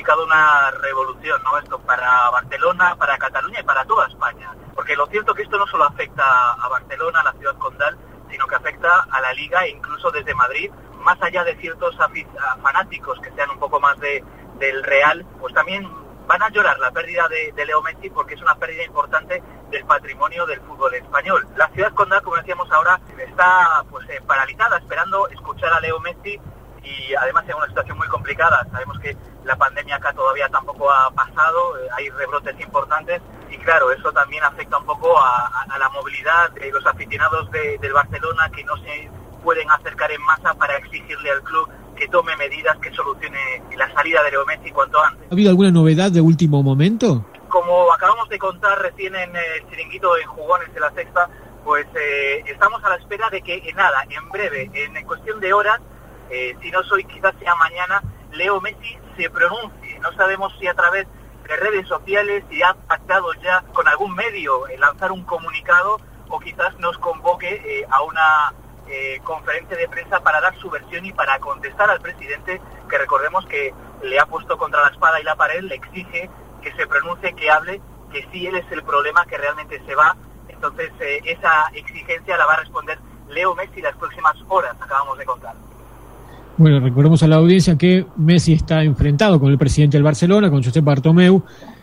significado una revolución, ¿no? Esto para Barcelona, para Cataluña y para toda España. Porque lo cierto es que esto no solo afecta a Barcelona, a la ciudad condal, sino que afecta a la Liga e incluso desde Madrid, más allá de ciertos fanáticos que sean un poco más del Real, pues también van a llorar la pérdida de Leo Messi, porque es una pérdida importante del patrimonio del fútbol español. La ciudad condal, como decíamos ahora, está pues paralizada, esperando escuchar a Leo Messi, y además en una situación muy complicada. Sabemos que la pandemia acá todavía tampoco ha pasado, hay rebrotes importantes, y claro, eso también afecta un poco a la movilidad de los aficionados del Barcelona, que no se pueden acercar en masa para exigirle al club que tome medidas que solucione la salida de Leo Messi cuanto antes. ¿Ha habido alguna novedad de último momento? Como acabamos de contar recién en el chiringuito en Jugones de la Sexta, pues estamos a la espera de que en breve, en cuestión de horas, si no soy, quizás sea mañana, Leo Messi se pronuncie. No sabemos si a través de redes sociales, si ha pactado ya con algún medio lanzar un comunicado, o quizás nos convoque a una conferencia de prensa para dar su versión y para contestar al presidente, que recordemos que le ha puesto contra la espada y la pared, le exige que se pronuncie, que hable, que sí él es el problema, que realmente se va. Entonces esa exigencia la va a responder Leo Messi las próximas horas, acabamos de contar. Bueno, recordemos a la audiencia que Messi está enfrentado con el presidente del Barcelona, con Josep Bartomeu,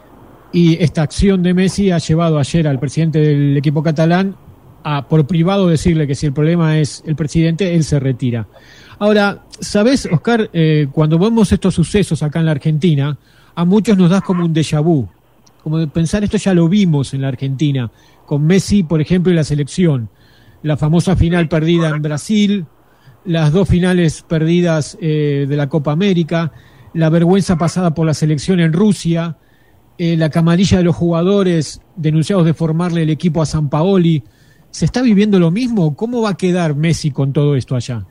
y esta acción de Messi ha llevado ayer al presidente del equipo catalán a, por privado, decirle que si el problema es el presidente, él se retira. Ahora, ¿sabés, Oscar? Cuando vemos estos sucesos acá en la Argentina, a muchos nos da como un déjà vu, como de pensar, esto ya lo vimos en la Argentina, con Messi, por ejemplo, y la selección. La famosa final perdida en Brasil, las 2 finales perdidas de la Copa América, la vergüenza pasada por la selección en Rusia, la camarilla de los jugadores denunciados de formarle el equipo a Sampaoli. ¿Se está viviendo lo mismo? ¿Cómo va a quedar Messi con todo esto allá?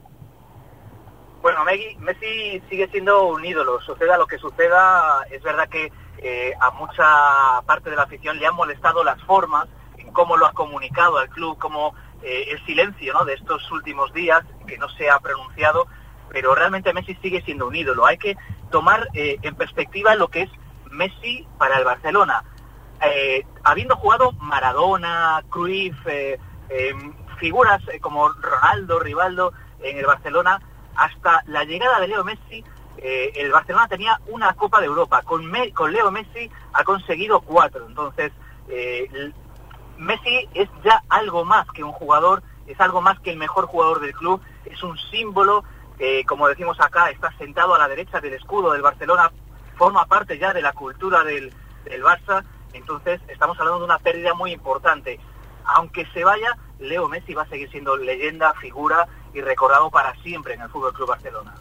Bueno, Messi sigue siendo un ídolo, suceda lo que suceda. Es verdad que a mucha parte de la afición le han molestado las formas, en cómo lo ha comunicado al club, cómo el silencio, ¿no?, de estos últimos días, que no se ha pronunciado, pero realmente Messi sigue siendo un ídolo. Hay que tomar en perspectiva lo que es Messi para el Barcelona. Habiendo jugado Maradona, Cruyff, figuras como Ronaldo, Rivaldo en el Barcelona, hasta la llegada de Leo Messi, el Barcelona tenía una Copa de Europa. Con Leo Messi ha conseguido 4. Entonces, Messi es ya algo más que un jugador, es algo más que el mejor jugador del club, es un símbolo, como decimos acá, está sentado a la derecha del escudo del Barcelona, forma parte ya de la cultura del Barça. Entonces estamos hablando de una pérdida muy importante. Aunque se vaya, Leo Messi va a seguir siendo leyenda, figura y recordado para siempre en el Fútbol Club Barcelona.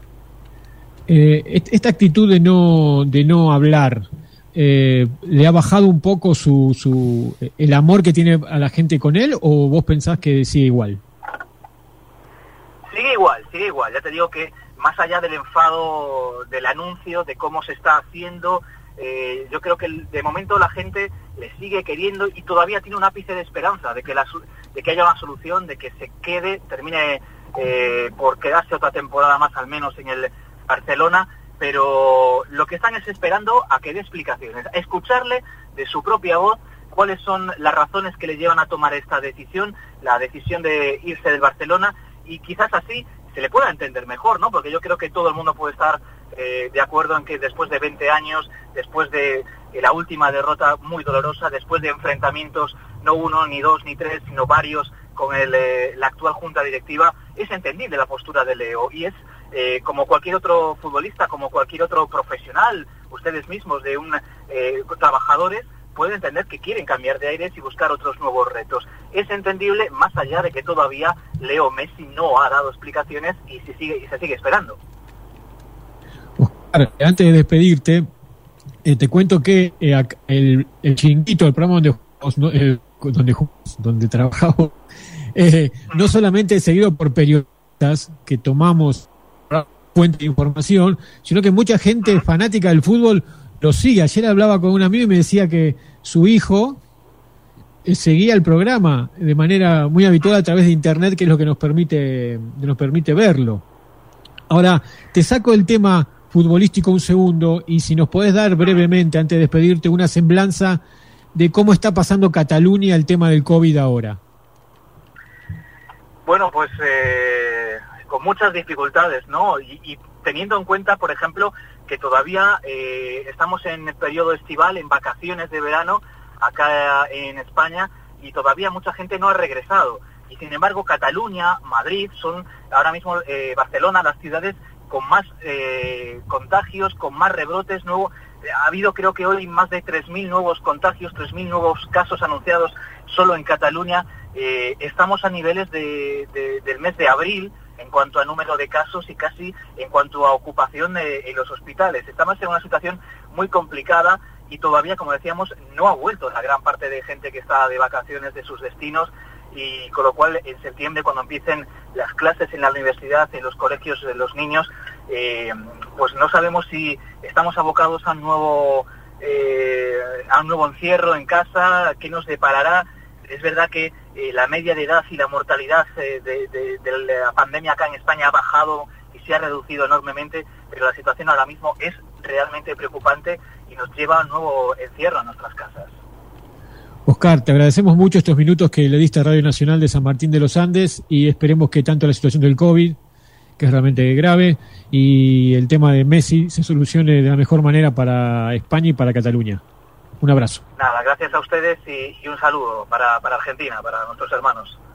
Esta actitud de no hablar, ¿le ha bajado un poco el amor que tiene a la gente con él, o vos pensás que sigue igual? Sigue igual. Ya te digo que más allá del enfado del anuncio, de cómo se está haciendo, yo creo que de momento la gente le sigue queriendo y todavía tiene un ápice de esperanza de que haya una solución, de que se termine por quedarse otra temporada más al menos en el Barcelona, pero lo que están es esperando a que dé explicaciones, a escucharle de su propia voz cuáles son las razones que le llevan a tomar esta decisión, la decisión de irse del Barcelona, y quizás así se le pueda entender mejor, ¿no? Porque yo creo que todo el mundo puede estar de acuerdo en que después de 20 años, después de la última derrota muy dolorosa, después de enfrentamientos no 1, ni 2, ni 3, sino varios con la actual junta directiva, es entendible la postura de Leo, y es como cualquier otro futbolista, como cualquier otro profesional, ustedes mismos de trabajadores, pueden entender que quieren cambiar de aires y buscar otros nuevos retos. Es entendible, más allá de que todavía Leo Messi no ha dado explicaciones y se sigue esperando. Oscar, antes de despedirte, te cuento que el chiringuito, el programa donde trabajamos, no solamente es seguido por periodistas que tomamos fuente de información, sino que mucha gente fanática del fútbol lo sigue. Ayer hablaba con un amigo y me decía que su hijo seguía el programa de manera muy habitual a través de internet, que es lo que nos permite verlo. Ahora, te saco el tema futbolístico un segundo, y si nos podés dar brevemente, antes de despedirte, una semblanza de cómo está pasando Cataluña el tema del COVID ahora. Bueno, pues con muchas dificultades, ¿no? Y teniendo en cuenta, por ejemplo, que todavía estamos en el periodo estival, en vacaciones de verano, acá en España, y todavía mucha gente no ha regresado. Y sin embargo, Cataluña, Madrid, son ahora mismo Barcelona, las ciudades con más contagios, con más rebrotes nuevos. Ha habido, creo que hoy, más de 3.000 nuevos contagios, 3.000 nuevos casos anunciados solo en Cataluña. Estamos a niveles del mes de abril en cuanto a número de casos y casi en cuanto a ocupación en los hospitales. Estamos en una situación muy complicada y todavía, como decíamos, no ha vuelto la gran parte de gente que está de vacaciones de sus destinos, y con lo cual en septiembre, cuando empiecen las clases en la universidad, en los colegios de los niños, pues no sabemos si estamos abocados a un nuevo encierro en casa, qué nos deparará. Es verdad que la media de edad y la mortalidad de la pandemia acá en España ha bajado y se ha reducido enormemente, pero la situación ahora mismo es realmente preocupante y nos lleva a un nuevo encierro en nuestras casas. Oscar, te agradecemos mucho estos minutos que le diste a Radio Nacional de San Martín de los Andes, y esperemos que tanto la situación del COVID, que es realmente grave, y el tema de Messi se solucione de la mejor manera para España y para Cataluña. Un abrazo. Nada, gracias a ustedes y un saludo para Argentina, para nuestros hermanos.